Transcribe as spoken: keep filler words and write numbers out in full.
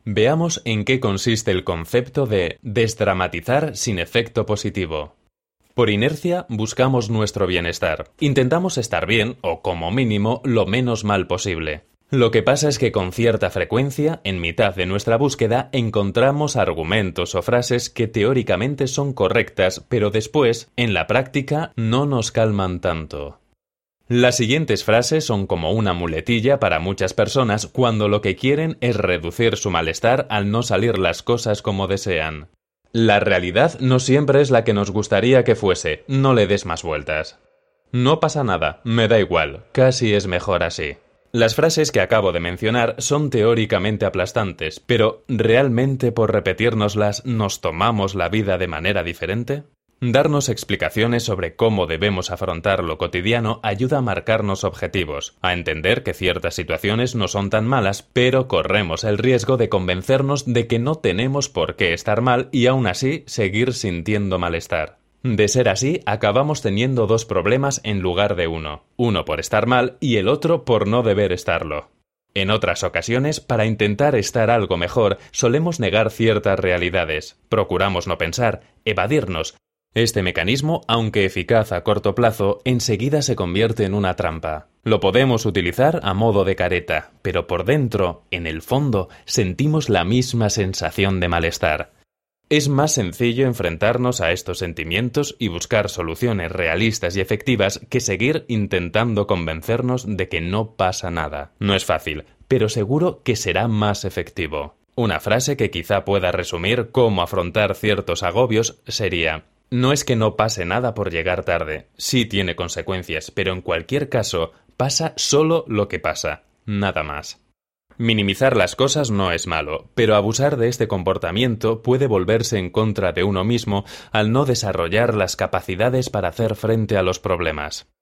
Veamos en qué consiste el concepto de desdramatizar sin efecto positivo. Por inercia buscamos nuestro bienestar. Intentamos estar bien, o como mínimo, lo menos mal posible. Lo que pasa es que con cierta frecuencia, en mitad de nuestra búsqueda, encontramos argumentos o frases que teóricamente son correctas, pero después, en la práctica, no nos calman tanto. Las siguientes frases son como una muletilla para muchas personas cuando lo que quieren es reducir su malestar al no salir las cosas como desean. La realidad no siempre es la que nos gustaría que fuese, no le des más vueltas. No pasa nada, me da igual, casi es mejor así. Las frases que acabo de mencionar son teóricamente aplastantes, pero ¿realmente por repetírnoslas nos tomamos la vida de manera diferente? Darnos explicaciones sobre cómo debemos afrontar lo cotidiano ayuda a marcarnos objetivos, a entender que ciertas situaciones no son tan malas, pero corremos el riesgo de convencernos de que no tenemos por qué estar mal y aún así seguir sintiendo malestar. De ser así, acabamos teniendo dos problemas en lugar de uno, uno por estar mal y el otro por no deber estarlo. En otras ocasiones, para intentar estar algo mejor, solemos negar ciertas realidades, procuramos no pensar, evadirnos. Este mecanismo, aunque eficaz a corto plazo, enseguida se convierte en una trampa. Lo podemos utilizar a modo de careta, pero por dentro, en el fondo, sentimos la misma sensación de malestar. Es más sencillo enfrentarnos a estos sentimientos y buscar soluciones realistas y efectivas que seguir intentando convencernos de que no pasa nada. No es fácil, pero seguro que será más efectivo. Una frase que quizá pueda resumir cómo afrontar ciertos agobios sería: no es que no pase nada por llegar tarde, sí tiene consecuencias, pero en cualquier caso, pasa solo lo que pasa, nada más. Minimizar las cosas no es malo, pero abusar de este comportamiento puede volverse en contra de uno mismo al no desarrollar las capacidades para hacer frente a los problemas.